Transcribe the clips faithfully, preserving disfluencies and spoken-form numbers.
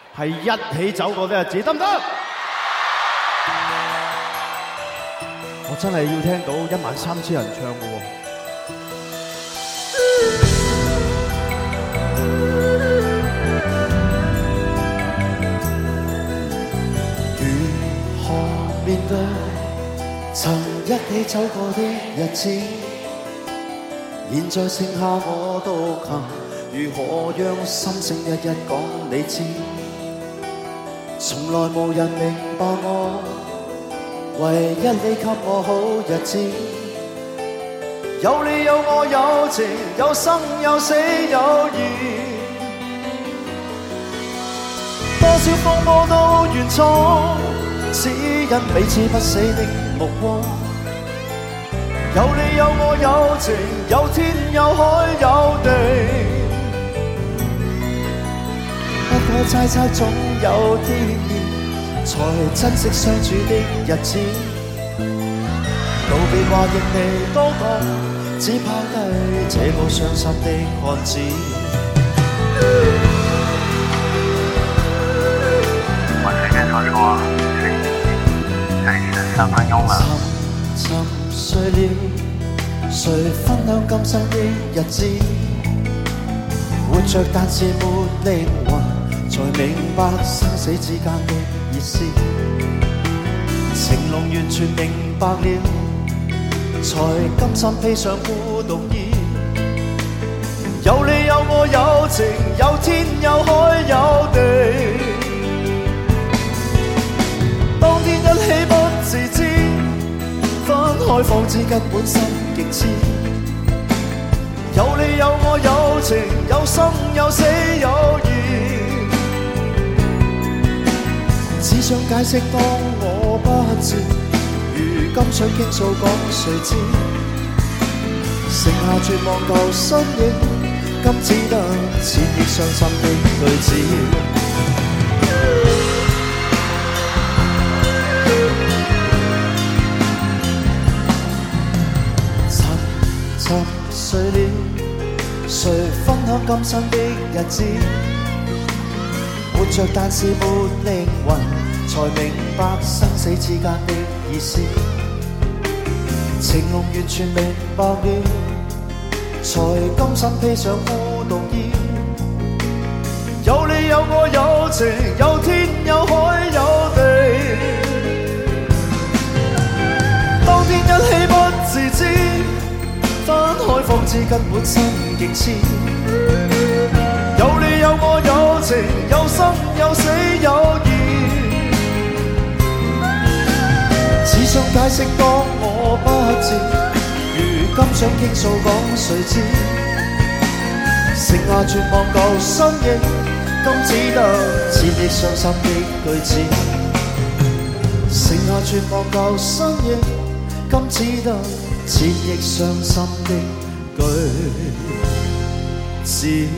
係一起走過的日子，得唔得？我真係要聽到一萬三千人唱嘅喎。如何面對曾一起走過的日子？現在剩下我獨行，如何讓心聲一一講你知？從來無人明白我，唯一你給我好日子。有你有我有情，有生有死有義。多少風波都願闖，只因彼此不死的目光。有你有我有情，有天有海有地。不可猜測總有天意，才珍惜相處的日子。道別話亦未多講，只拋低這個傷心的漢子。 我隨便說說是你在一起的三分鐘了。 沉沉睡了，誰分享今生的日子？活着但是沒靈魂，才明白生死之間的意思。情濃完全明白了，才甘心披上孤獨衣。有你有我有情，有天有海有地。當天一起不自知，分開方知根本心極痴。有你有我有情，有生有死有義。只想解釋當我不知，如今想傾訴講誰知？剩下絕望舊身影，今只得千億傷心的句子。沉睡了，誰分享今生的日子？活着但是沒靈魂，才明白生死之間的意思。情濃完全明白了，才甘心披上孤獨衣。有你有我有情，有天有海有地。當天一起不自知，分開方知根本心極痴。有你有我有情，有生有死有義。只想解釋當我不知，如今想傾訴講誰知？剩下絕望舊身影，今只得千億傷心的句子。剩下絕望舊身影，今只得千億傷心的句子。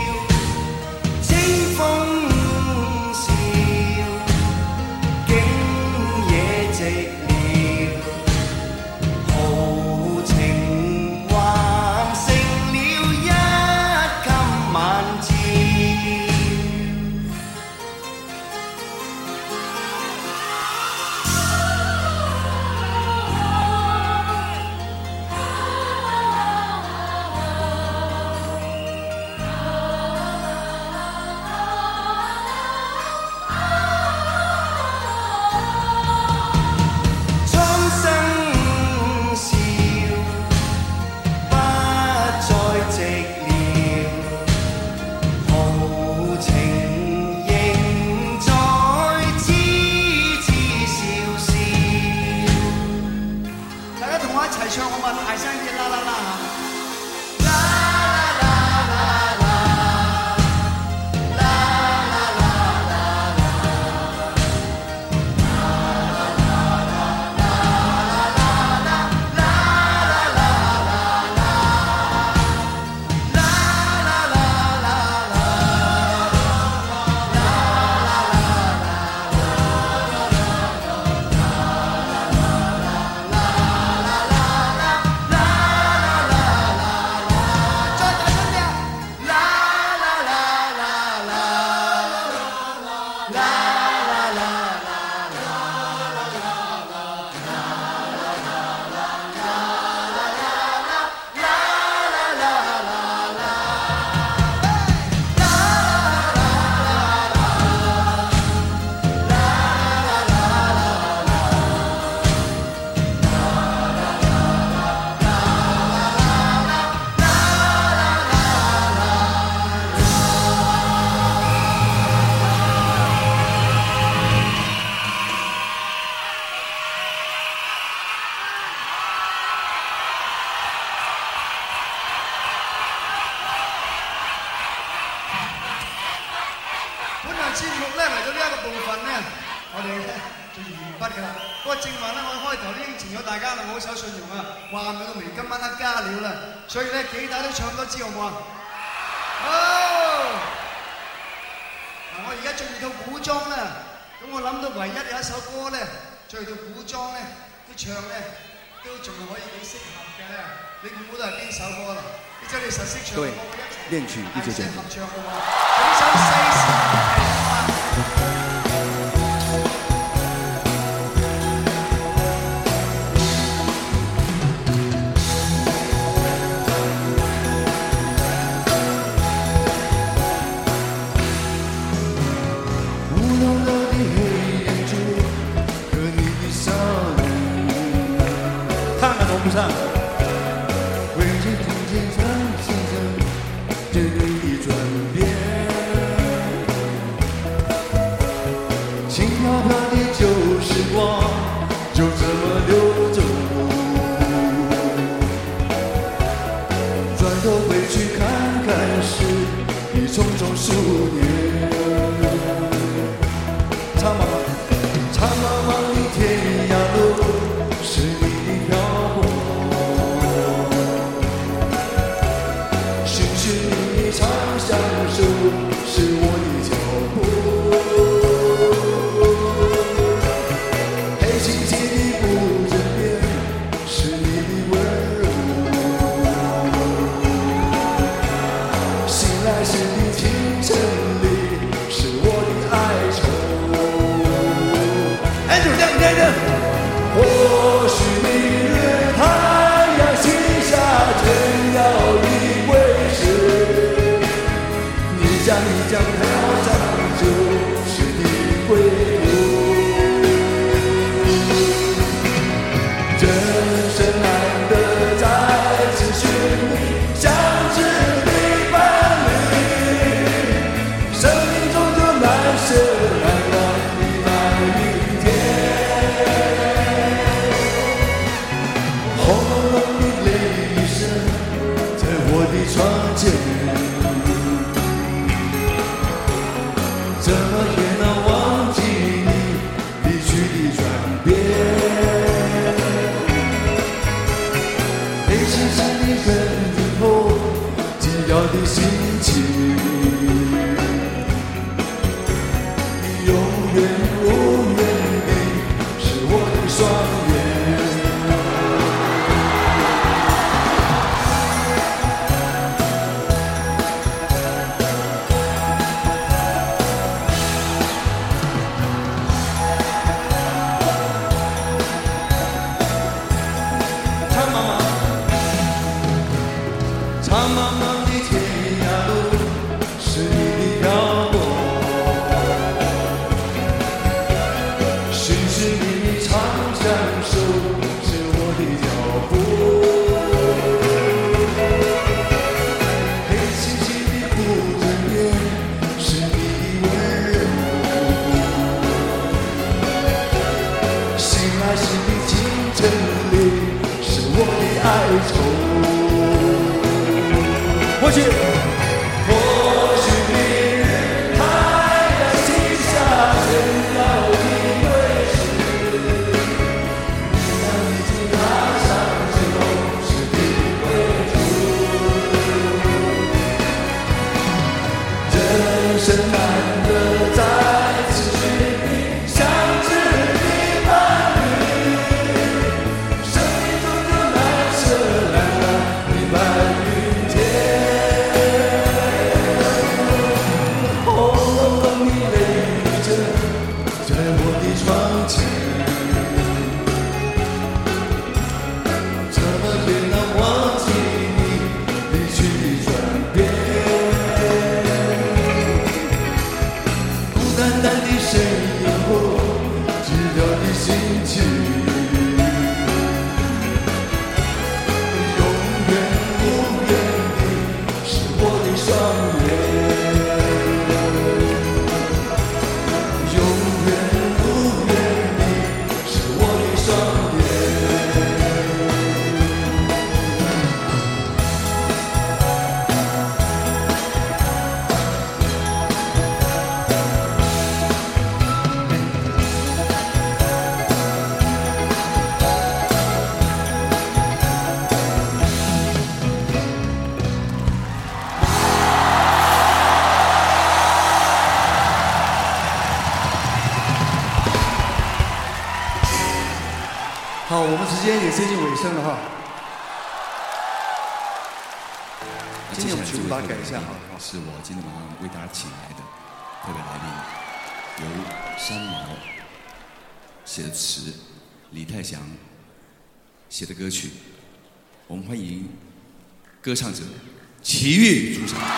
經㗎啦。不過正話咧，我開頭都應承咗大家啦，我好守信用啊，話唔到未今晚黑加料啦，所以咧幾打都唱多支好唔好啊？好！嗱，我而家着住套古裝啦，咁我諗到唯一有一首歌咧，着住套古裝咧，啲唱咧都仲係可以幾適合嘅咧。你估到係邊首歌啦？你真係實識唱，我會一齊練曲一直合唱好嘛？整首《世事》。 上， 未知听见唱心声，这个一转变，轻飘飘的旧时光就这么流走，转头回去看看时，已匆匆数年。长茫茫，长茫茫的天涯路，是你的漂泊。长相守是我的脚步，黑漆漆的布枕边是你的温柔，醒来时的清晨里是我的哀愁。哎，就这样，这样。或许明日太阳西下，真要一归时。将一将飘上就是你归途，真是难得再次寻觅相知的伴侣，生命中就难舍难忘的那一天。轰隆隆的雷声在我的窗前，怎么也能忘记你离去的转变？黑漆漆的人影后，寂寥的心情，永远无怨的是我的双眼。长茫茫的天涯路，是你的漂泊，寻寻觅觅长相守，是我的脚步。黑漆漆的布枕边，是你的温柔，醒来时的清晨里，是我的哀愁。或许，或许明日太阳西下，真要一归时，你让已经踏上之后是的归途，人生难得再次寻觅相知的伴侣，生命中就难舍难忘的伴侣。窗前，怎么也能忘记你离去的转变？孤单单的身影后，寂寥的心情，永远无怨的是我的双眼。 好，我们时间也接近尾声了哈。今天我们全部把它改一下好了。 是我今天晚上为大家请来的特别来宾，由三毛写的词，李泰祥写的歌曲。我们欢迎歌唱者齐豫主场。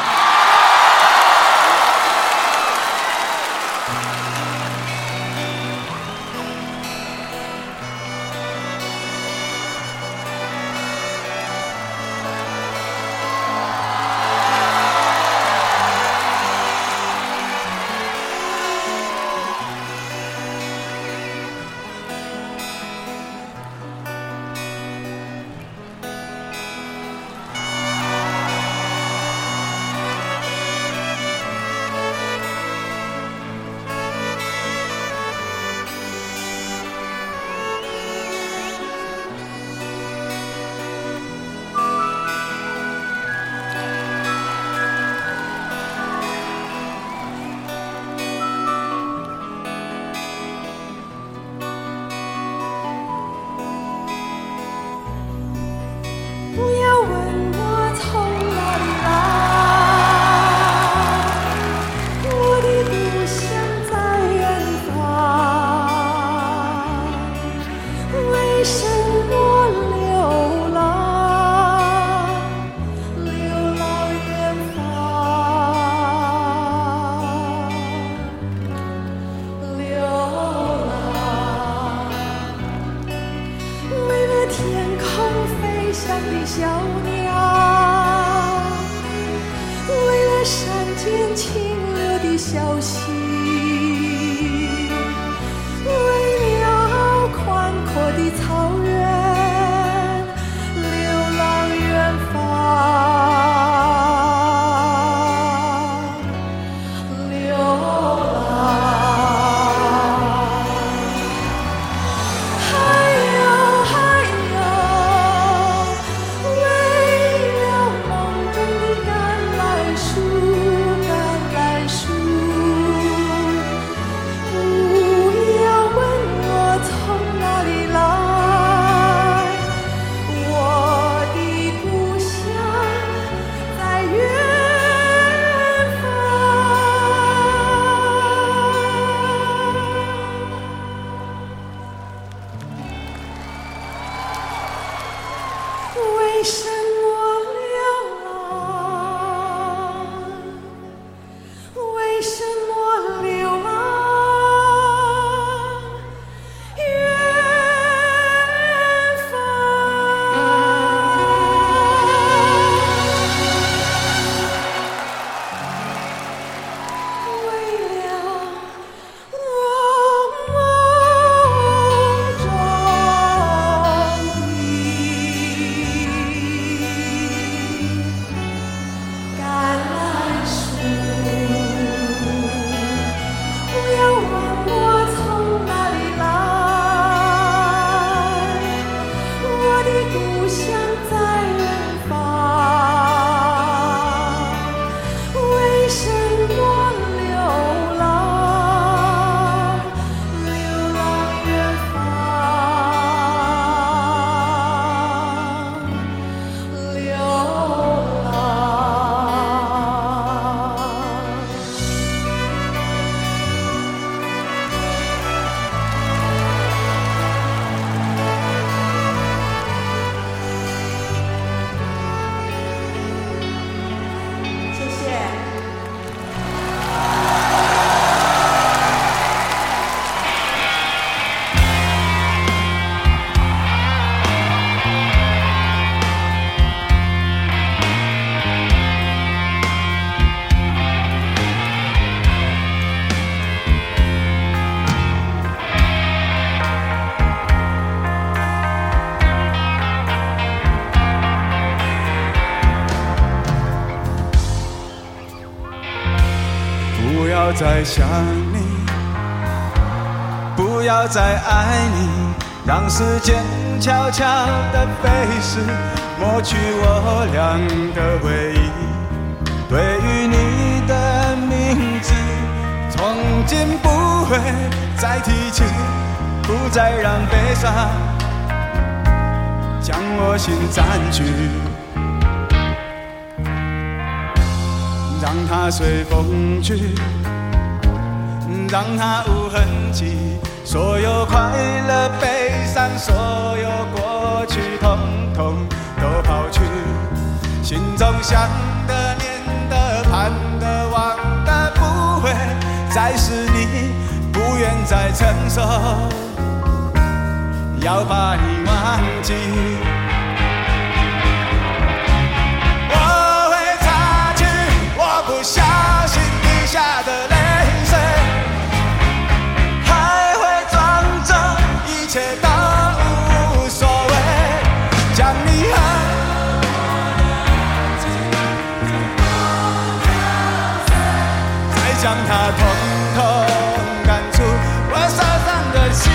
要再想你，不要再爱你，让时间悄悄地飞逝，抹去我俩的回忆。对于你的名字，从今不会再提起，不再让悲伤将我心占据，让它随风去，让它无痕迹。所有快乐悲伤，所有过去统统都抛去，心中想的念的盼的望的不会再是你，不愿再承受，要把你忘记。我会擦去我不小心滴下的泪水，还会装作一切都无所谓，将你和再将它统统赶出我手上的心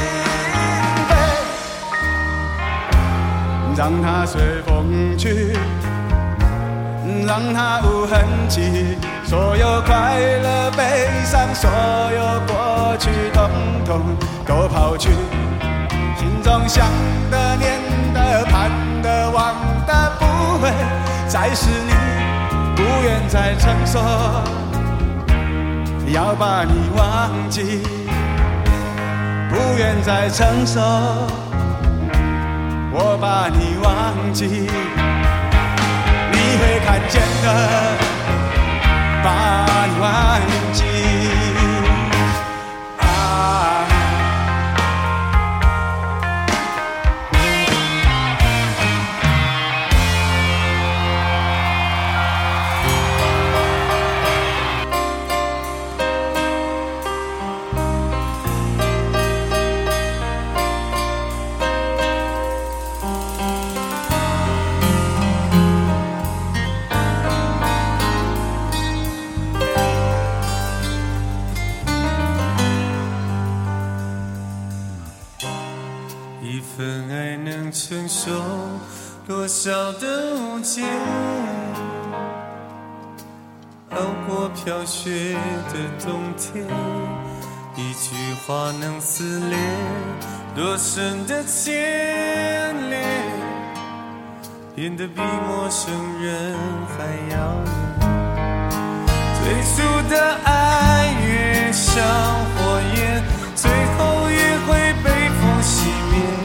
扉，让它随风去，让它无痕迹。所有快乐悲伤，所有过去统统都抛去，心中想的念的盼的望的不会再是你，不愿再承受，要把你忘记，不愿再承受，我把你忘记，你会看见的，把你忘记啊。 一份爱能承受多少的误解，熬过飘雪的冬天，一句话能撕裂多深的牵连，变得比陌生人还遥远。最初的爱越像火焰，最后也会被风熄灭。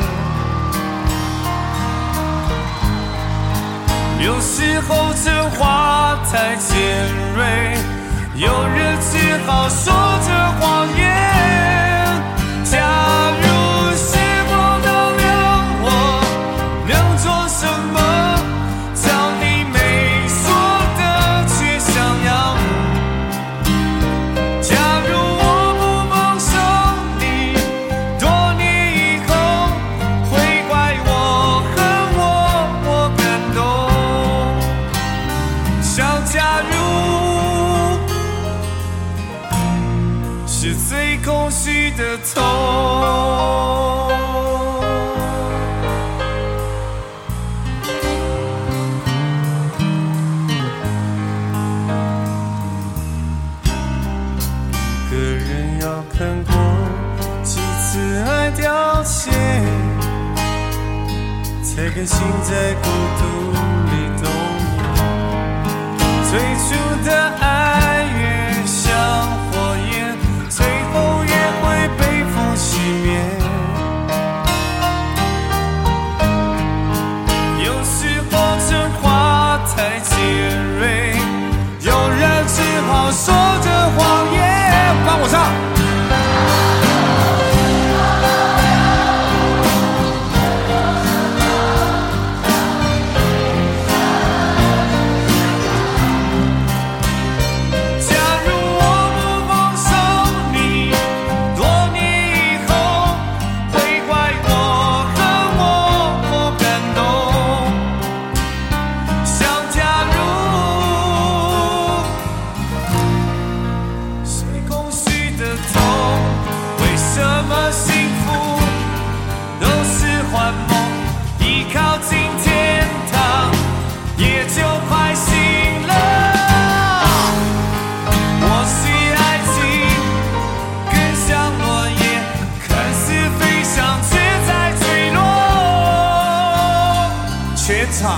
有时候这话太尖锐，有人只好说着谎言。假如时光倒流，我能做什么？叫你没说的却想要。假如我不放手你，多年以后会怪我恨我，我感动。想假如是最空虚的痛。一个人要看过几次爱凋谢，才甘心在孤独里冬眠。最初的爱越像火焰，最后也会被风熄灭。有时候这话太尖锐，有人只好说着谎言。帮我唱。 唱。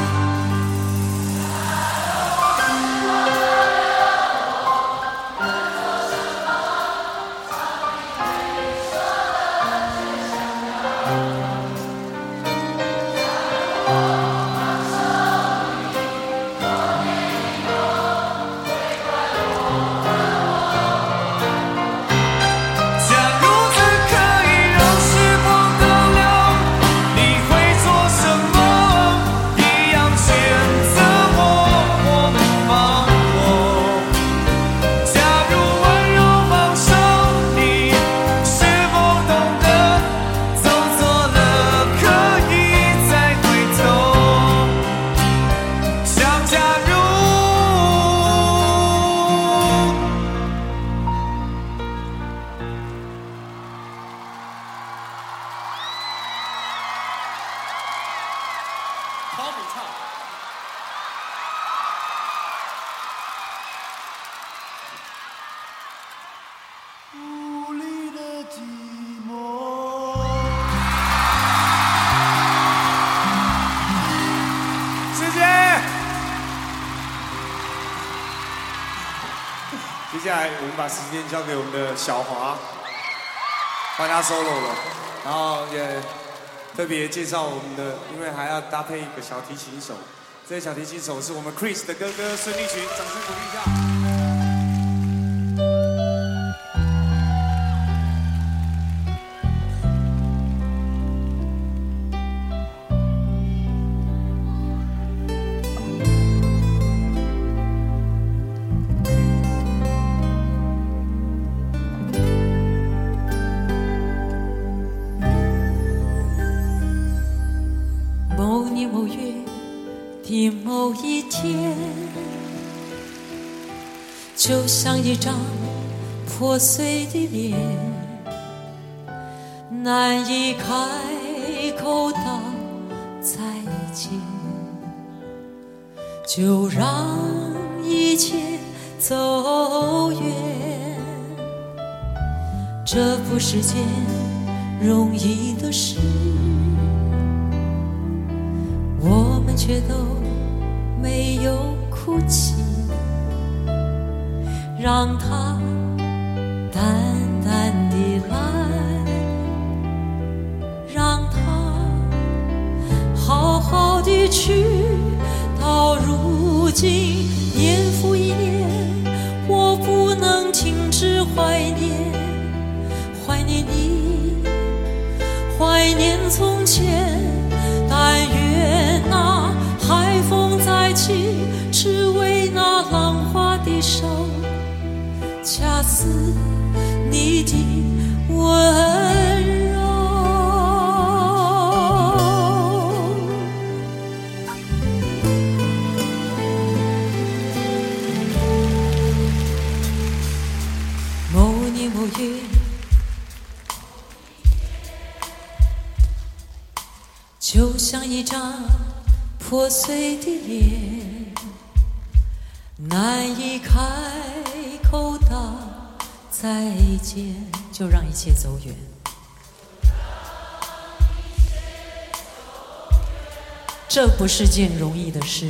无力的寂寞。 谢谢。接下来我们把时间交给我们的小华，换他 solo 了，然后也特别介绍我们的，因为还要搭配一个小提琴手，这个小提琴手是我们 Chris 的哥哥孙立群，掌声鼓励一下。 某年某月的某一天，就像一张破碎的脸，难以开口道再见，就让一切走远。这不是件容易的事，我们却都没有哭泣，让它淡淡地来，让它好好地去。到如今年复一年，我不能停止怀念，怀念你，怀念从前。但愿那海风再起，只为那浪花的手，恰似你的温柔。某年某月，就像一张破碎的脸，难以开口道再见，就让一切走远。这不是件容易的事。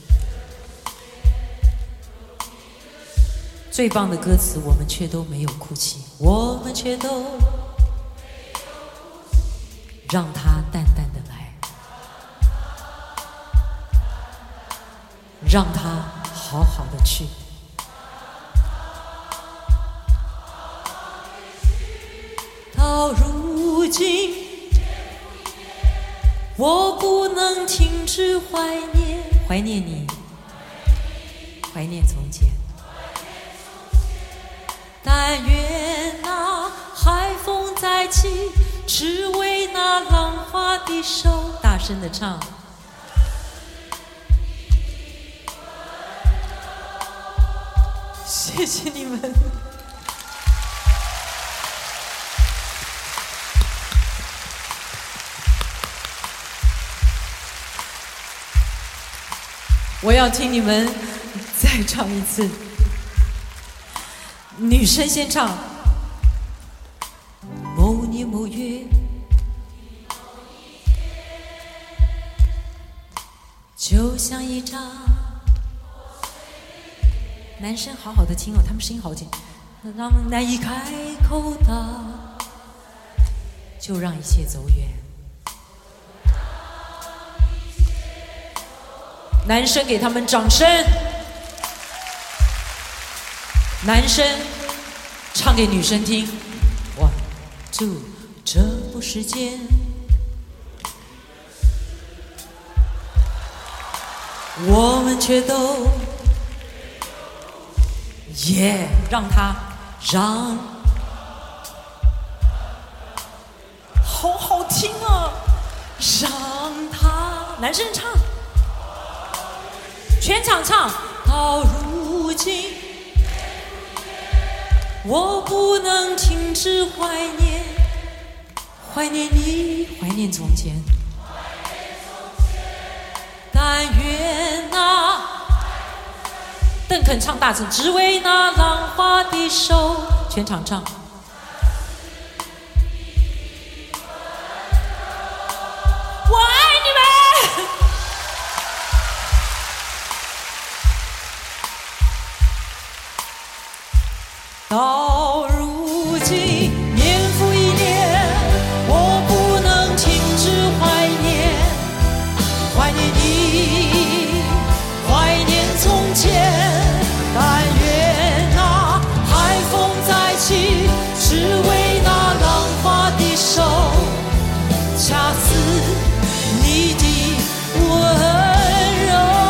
最棒的歌词，我们却都没有哭泣，我们却都让它淡淡的来，让它好好的去。到如今，我不能停止怀念，怀念你，怀念从前。但愿那海风再起，只为那浪花的手。大声的唱。谢谢你们。我要听你们再唱一次。女生先唱。某年某月， 就像一张。男生好好的听哦，他们声音好紧，让难以开口的，就让一切走远。男生给他们掌声，男生唱给女生听。One, two， 这不是件我们却都耶、yeah, 让他让好好听啊，让他男生唱，全场唱。到如今我不能停止怀念，怀念你，怀念从前，但愿那邓肯唱大声，只为那浪花的手，全场唱。我爱你们。到如今年复一年，我不能停止怀念，怀念你，怀念从前。但愿那海风再起，只为那浪花的手，恰似你的温柔。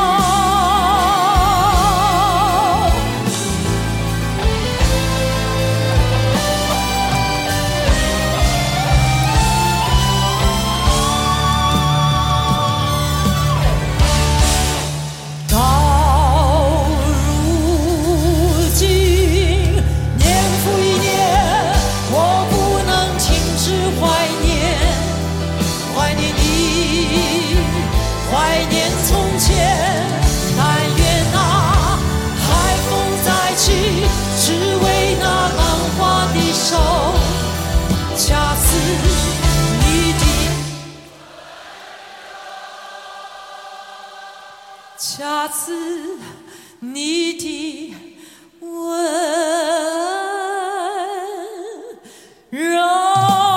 恰似你的，恰似你的温柔。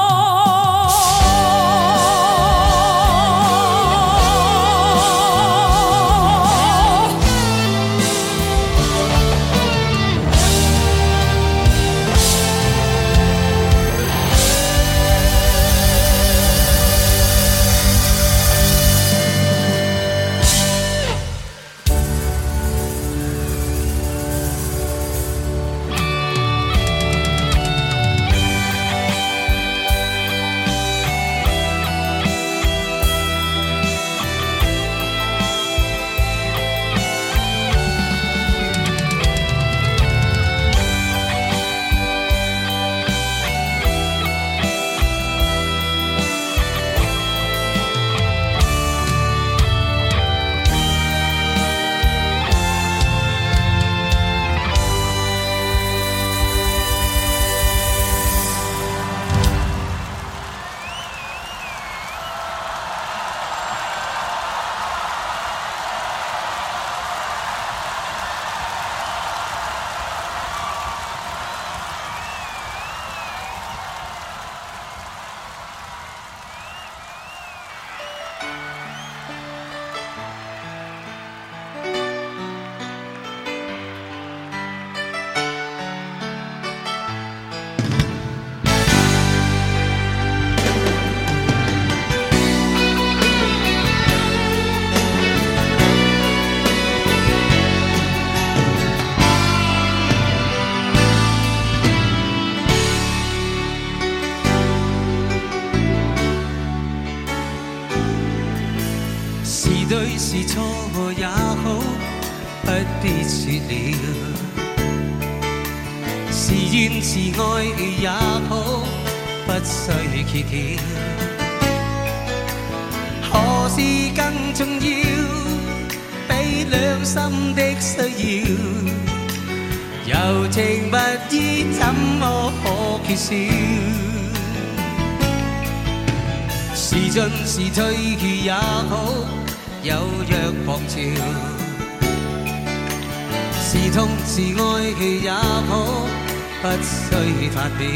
對是錯也好，不必說了。是怨是愛也好，不需揭曉。何事更重要？比兩心的需要，柔情蜜意怎麼可缺少？是進是退也好。 有若狂潮，是痛是愛也好，不需發表。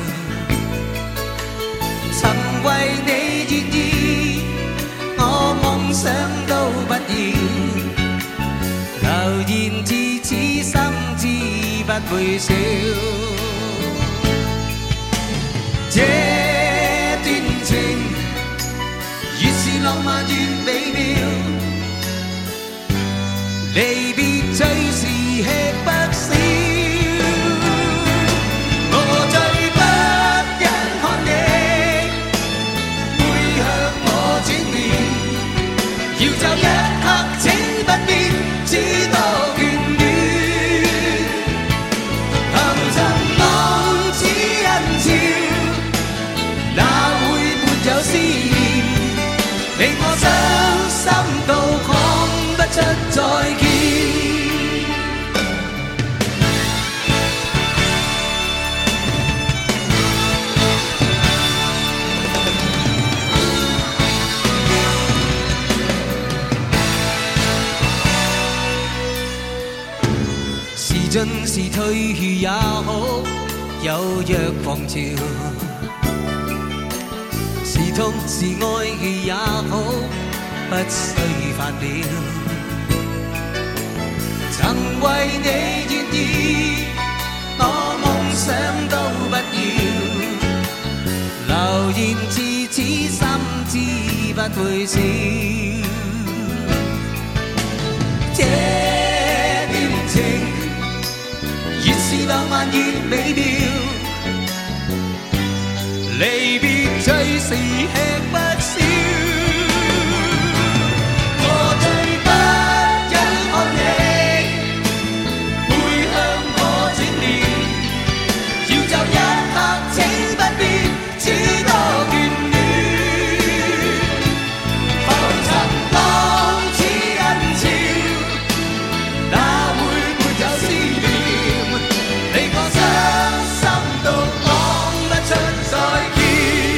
曾為你願意，我夢想都不要，留言至此心知不會少。這段情越是浪漫越美妙，離別最是吃不消。我最不忍看你背向我轉面，要走一刻請不必只多眷戀。浮沉浪似人潮，哪會沒有思念？令我傷心到講不出再見。是進是退也好，有若狂潮。是痛是愛也好，不需發表。曾為你願意，我夢想都不要，留言至此心知不會少。這段情越是浪漫越美妙，離別最是吃不消。我最不忍看你背向我轉面，要走一刻請不必只多眷戀。浮沉浪似人潮，哪會沒有思念？令我傷心到講不出再見。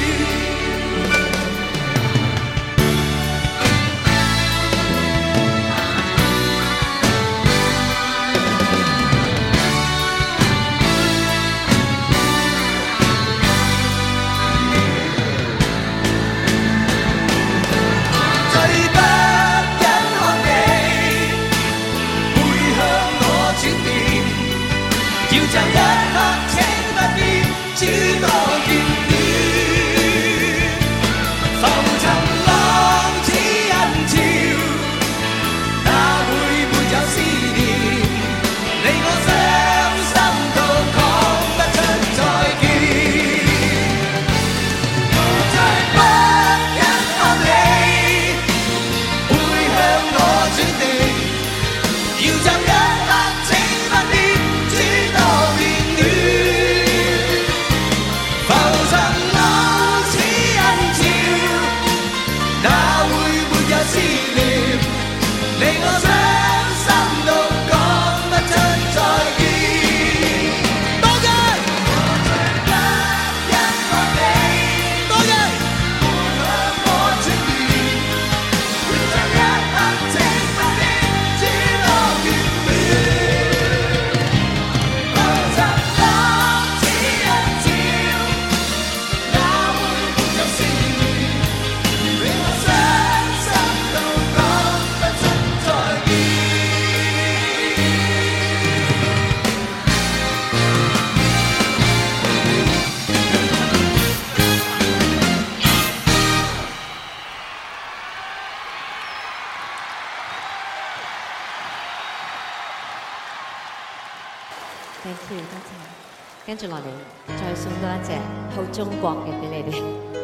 最不忍看你背向我轉面，要走一刻請不必只多眷戀。浮沉浪似人潮，哪會沒有思念？令我傷心到講不出再見。我最不忍看你背向我轉面，要走一刻請不必只多眷戀。浮沉浪似人潮，哪會沒有思念？令我傷心到講不出再見。多謝。我最不忍看你，多謝。背向我轉面，要走一刻請不必只多眷戀。浮沉浪似人潮，哪會沒有思念？令我傷心到講不出再見。 Thank you，多謝。跟住落嚟，再送多一隻好中國嘅俾你哋。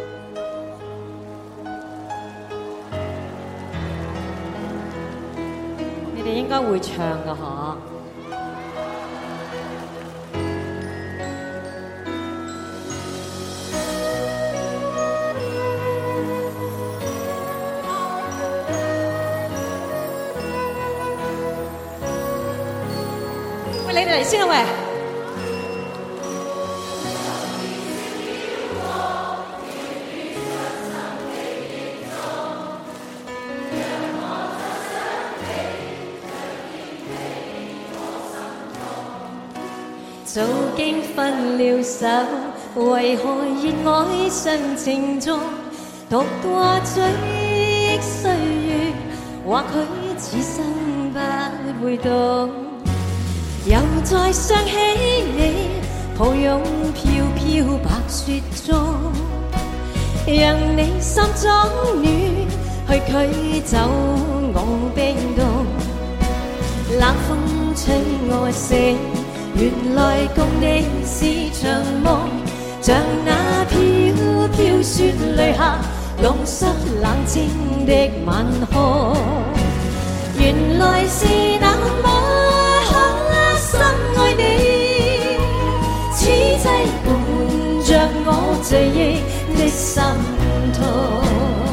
你哋應該會唱㗎嗬。喂，你哋嚟先啊喂！ 早經分了手，為何熱愛上情中獨過追憶歲月？或許此生不會懂，又再想起你，抱擁飄飄白雪中，讓你心中暖，去驅走我冰凍。冷風吹我醒，原來共你是場夢，像那飄飄雪淚下弄濕冷清的晚空。原來是那麼可深愛你，此際伴着我醉憶的心痛。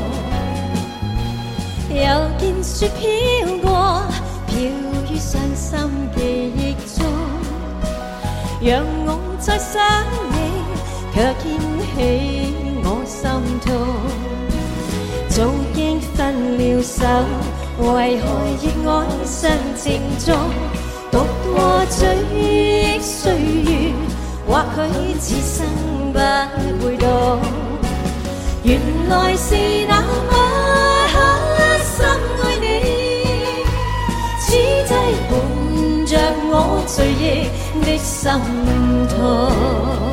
又見雪飄過，飄於傷心記憶中，讓我再想你，卻掀起我心痛。早經分了手，為何熱愛上情中獨過追憶歲月？或許此生不會懂，原來是那麼可深愛你，此際伴着我醉憶的心痛。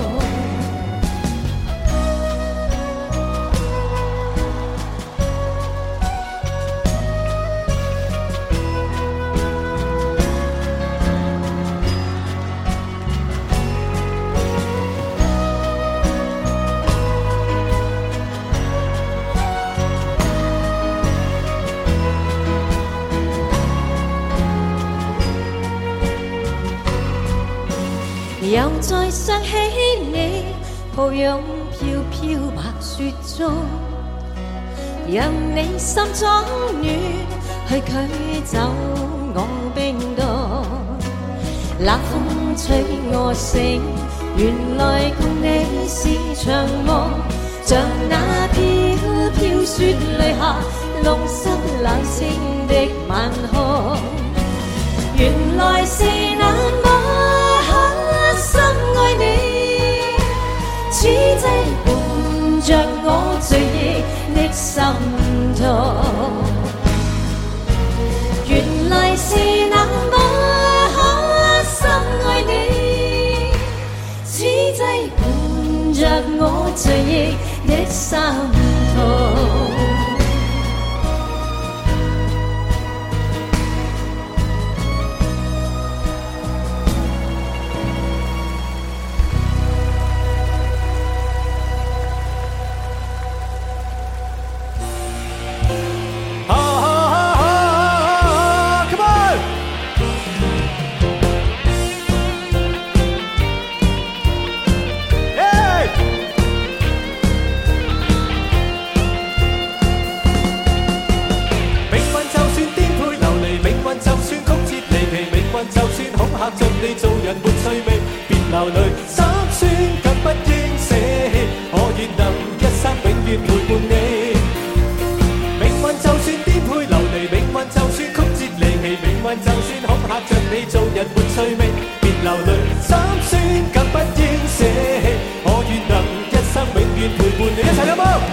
又再想起你，抱擁飄飄白雪中，讓你心中暖，去驅走我冰凍。冷風吹我醒，原來共你是場夢，像那飄飄雪淚下弄濕冷清的晚空。原來是那麼深愛你，此際伴着我醉憶的心痛。原來是那麼可深愛你，此際伴着我醉憶的心痛。 着你做人沒趣味，別流淚，心酸更不應捨棄。我願能一生永遠陪伴你。命運就算顛沛流離，命運就算曲折離奇，命運就算恐嚇着你做人沒趣味，別流淚，心酸更不應捨棄。我願能一生永遠陪伴你，一齊有冇？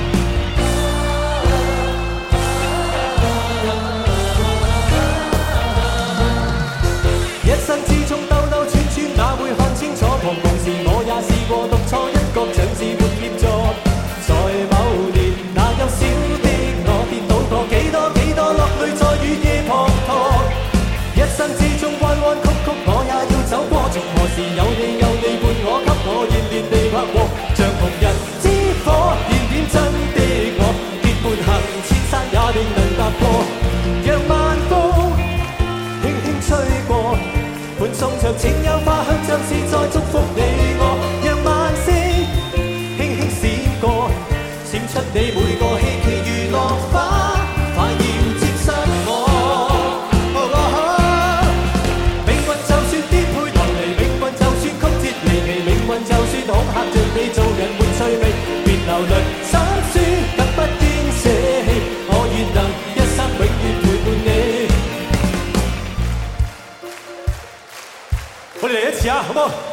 一生之中兜兜轉轉，哪會看清楚？彷徨時我也試過獨坐一角，像是沒協助。在某年，那幼小的我跌倒過幾多幾多落淚，在雨夜滂沱。一生之中彎彎曲曲，我也要走過。從何時有你有你伴我，給我熱烈地拍和，像紅日之火，燃點真的我，結伴行千山也定能踏過。讓晚風輕輕吹過。伴送着清幽花香，像是在祝福你我。讓晚星輕輕閃過，閃出你每個希冀如落花，快要接失我。哦哦哦、命運就算顛沛流離，命運就算曲折離奇，命運就算恐嚇着你做人沒趣味，別流淚，心酸更不應捨棄。我願能一生永遠陪伴你。我哋嚟一次啊，好冇？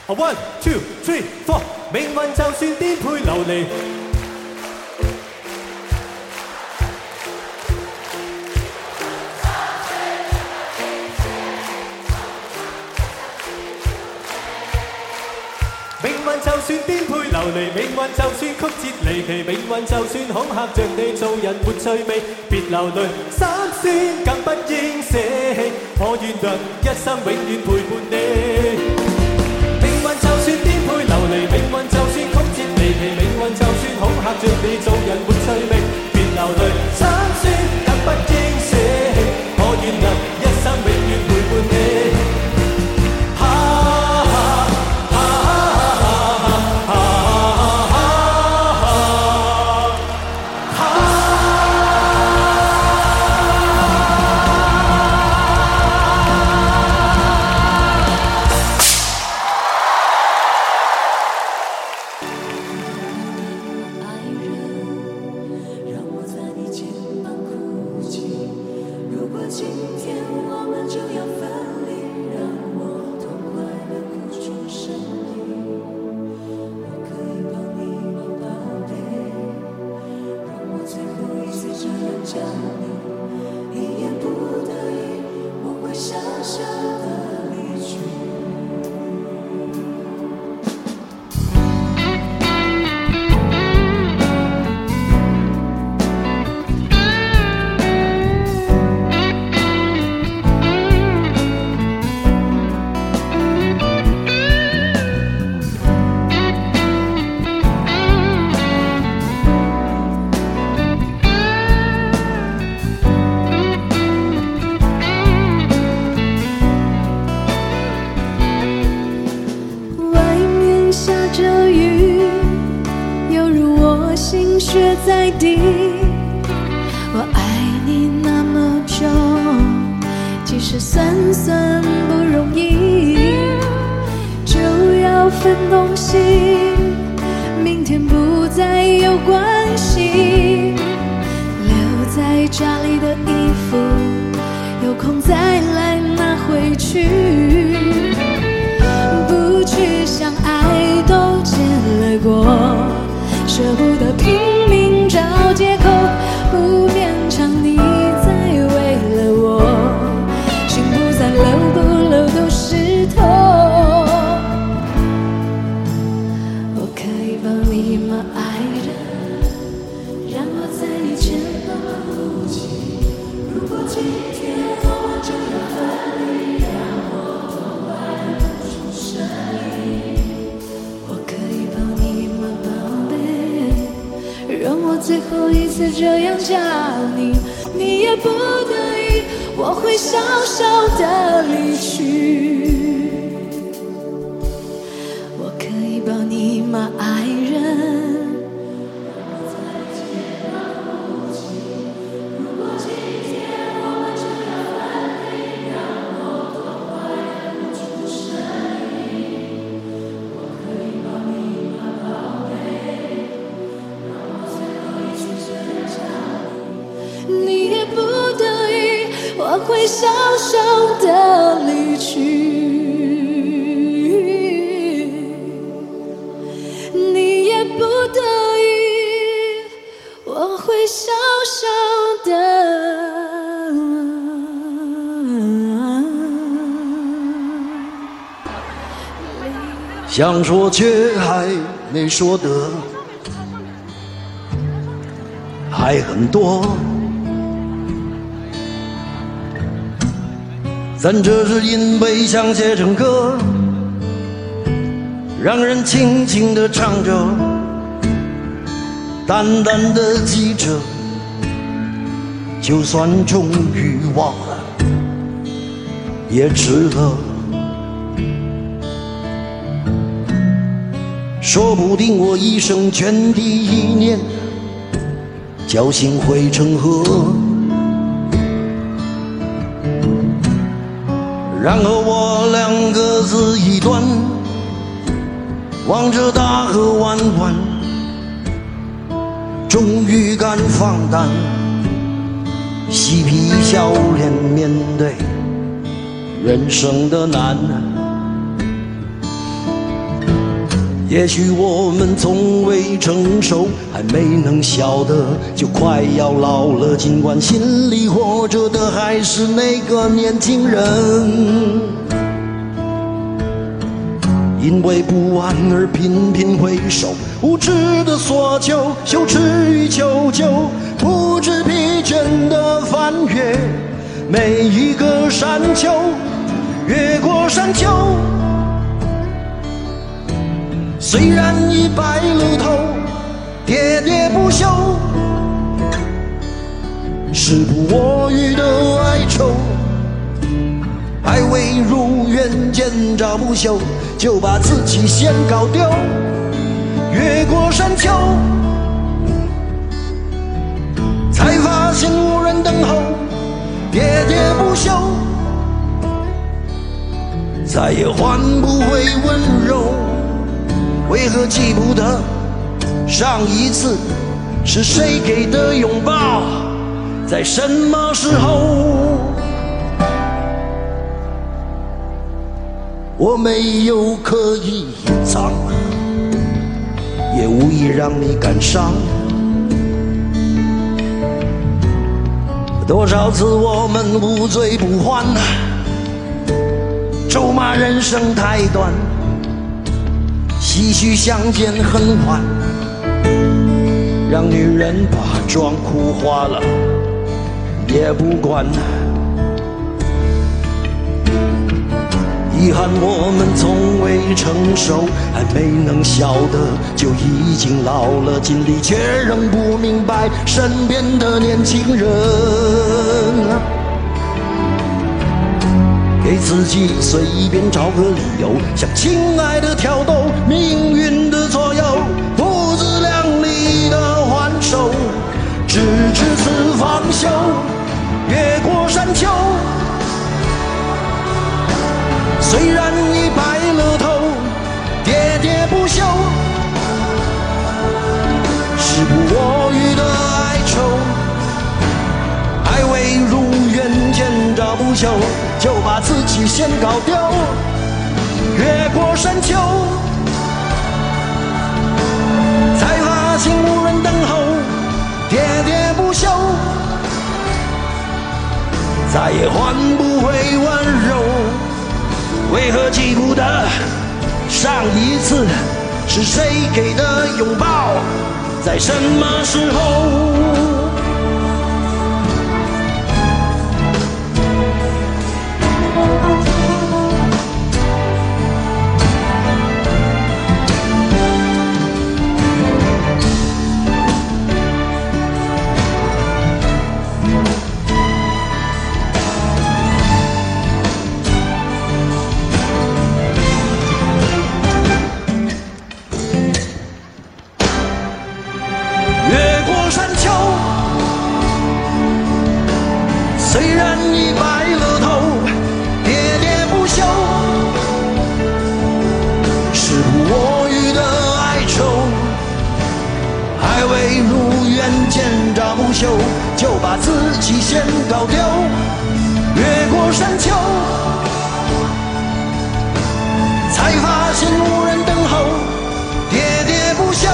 One two three four， 命運就算顛沛流離。命運就算顛沛流離，命運就算曲折離奇，命運就算恐嚇着你做人沒趣味，別流淚三思更不應捨棄，我願能一生永遠陪伴你。命運就算顛沛流離，命運就算曲折離奇，命運就算恐嚇着你做人沒趣味，別流淚三思更不應捨棄，我願能一生永遠陪伴你。 在地，我爱你那么久，即使酸酸不容易，就要分东西，明天不再有关系，留在家里的衣服，有空再来拿回去，不去想爱都借来过，舍不得拼命找借口，不勉强你再为了我，心不再流不流都是痛。我可以帮你吗，爱人？让我在你肩膀哭泣。如果今天我们就要分离，让我痛快不出声音。我可以帮你吗，宝贝？让我最后一次这样叫你，你也不得已，我会小小的离去。我可以抱你吗，爱人？我会小小的离去，你也不得已，我会小小的。 想说却还没说的，还很多。但这是因为想写成歌，让人轻轻地唱着，淡淡的记着，就算终于忘了，也值得。说不定我一生涓滴一念，侥幸汇成河。然后我俩各自一端，望着大河弯弯，终于敢放胆，嬉皮笑脸面对人生的难。 也许我们从未成熟，还没能晓得，就快要老了。尽管心里活着的还是那个年轻人，因为不安而频频回首，无知的索求，羞耻与求救，不知疲倦的翻越每一个山丘，越过山丘。虽然已白了头，喋喋不休，时不我予的哀愁，还未如愿见着不朽，就把自己先搞丢。越过山丘，才发现无人等候，喋喋不休，再也换不回温柔。为何记不得上一次是谁给的拥抱，在什么时候？我没有刻意隐藏，也无意让你感伤。多少次我们无醉不欢，咒骂人生太短，唏嘘相见恨晚，让女人把妆哭花了也不管。遗憾我们从未成熟，还没能晓得，就已经老了，尽力却仍不明白身边的年轻人。给自己随便找个理由，向亲爱的挑逗，命运的左右，不自量力的还手，直至此方休。越过山丘，虽然已白了头，喋喋不休，时不我予的哀愁，还未如愿见着不朽，就把自己先搞丢。越过山丘，才发现无人等候，喋喋不休，再也换不回温柔。为何记不得上一次是谁给的拥抱，在什么时候？虽然已白了头，喋喋不休，时不我予的哀愁，还未如愿见着不朽，就把自己先搞丢。越过山丘，才发现无人等候，喋喋不休，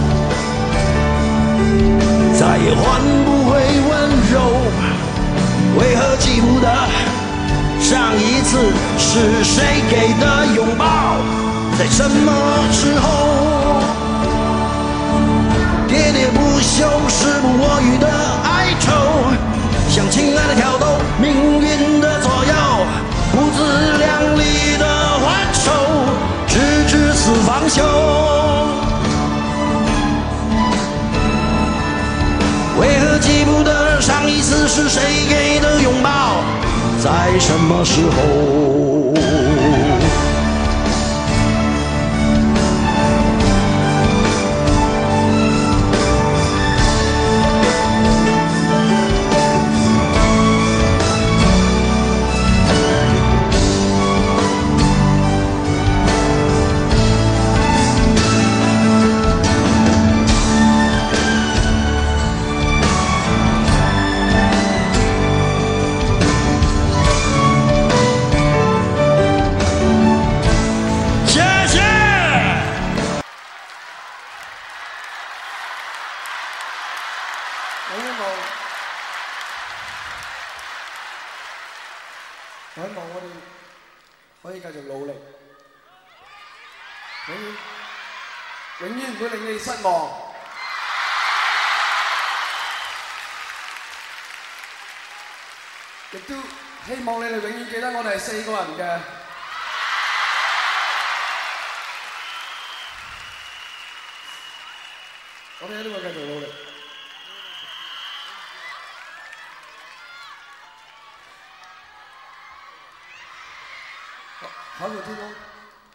再也换不回温柔。为何记不得上一次是谁给的拥抱，在什么时候？喋喋不休，时不我予的哀愁，向亲爱的挑逗，命运的左右，不自量力的还手，直至此方休。为何记不得上一次是谁给的拥抱，在什么时候？ 我希望，我希望我哋可以繼續努力，永遠永遠唔會令你哋失望。亦都希望你哋永遠記得我哋係四個人嘅。我哋一定會繼續努力。好，有天空。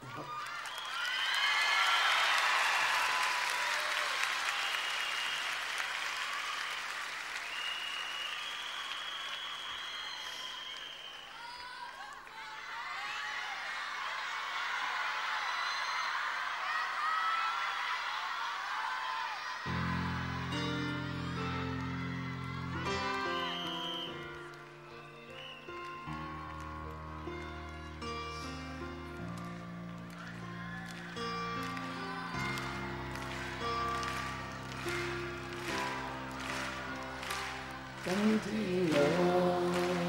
今天我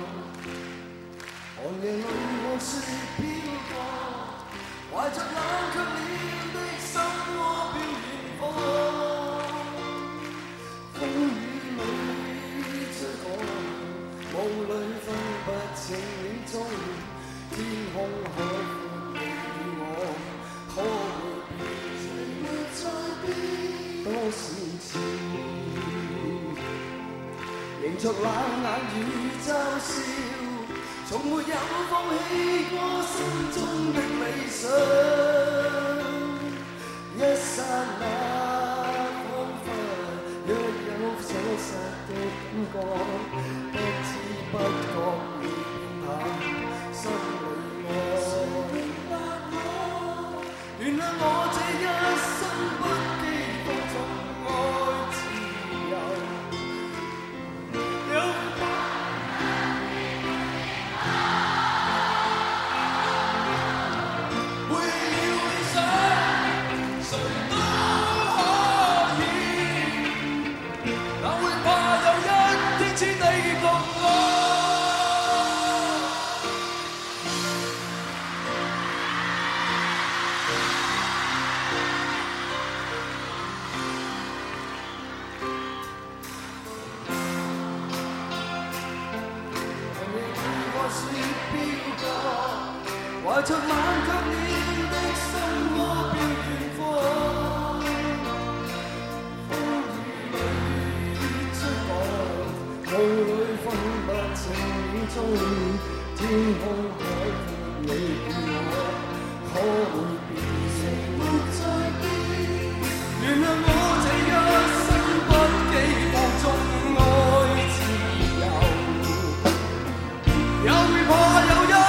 寒夜裏看雪飄過，懷着冷卻了的心窩飄遠方。風雨裏追趕，霧裏分不清了終天空海闊你我，可會變誰沒再變？多少次迎着冷眼與嘲笑，從沒有放棄過心中的理想。一剎那彷彿若有所失的感覺，不知不覺已變淡心裏愛。原諒我這一生不羈放縱愛自由。懷着冷卻了的心窩飄遠方，風雨裏追趕，霧裏分不清了終天空海闊你與我，可會變成沒再變？原諒我這一生不羈放縱愛自由，也會怕有一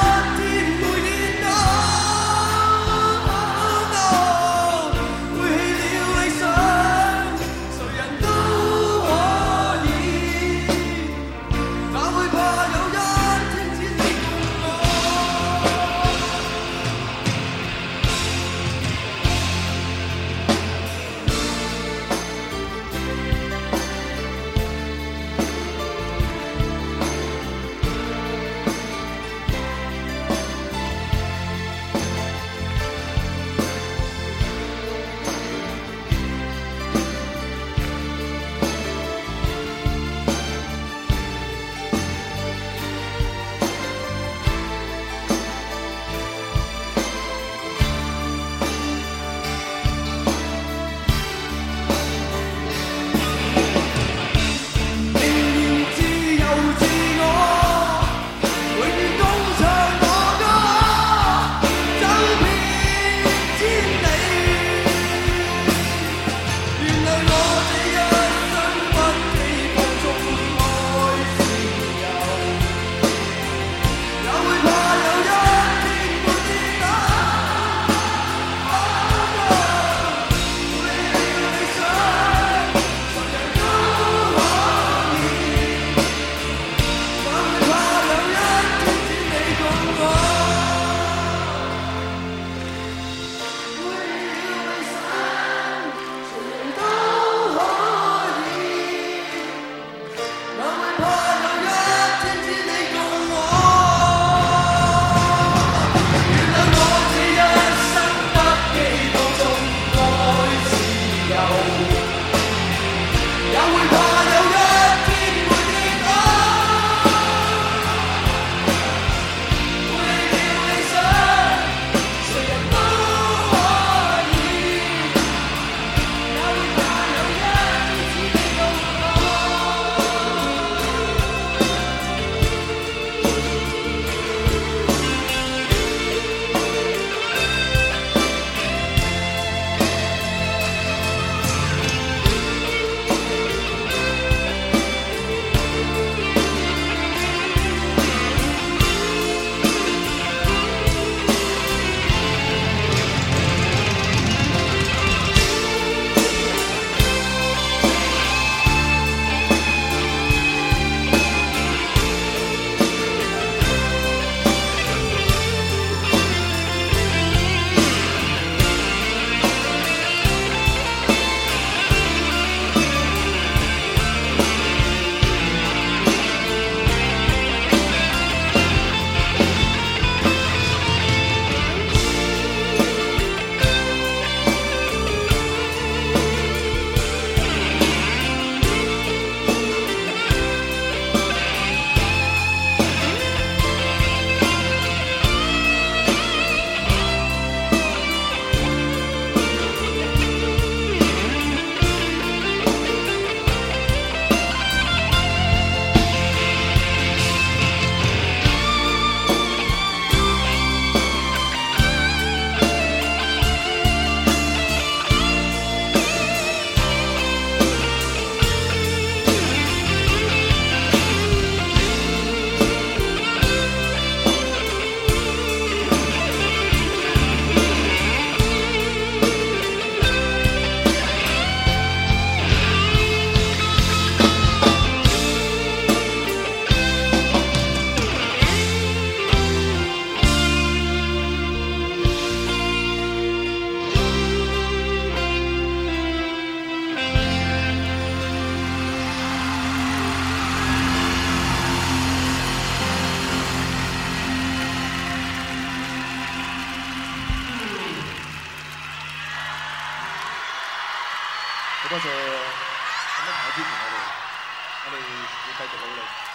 好多謝咁多朋友支持我哋，我哋要繼續努力。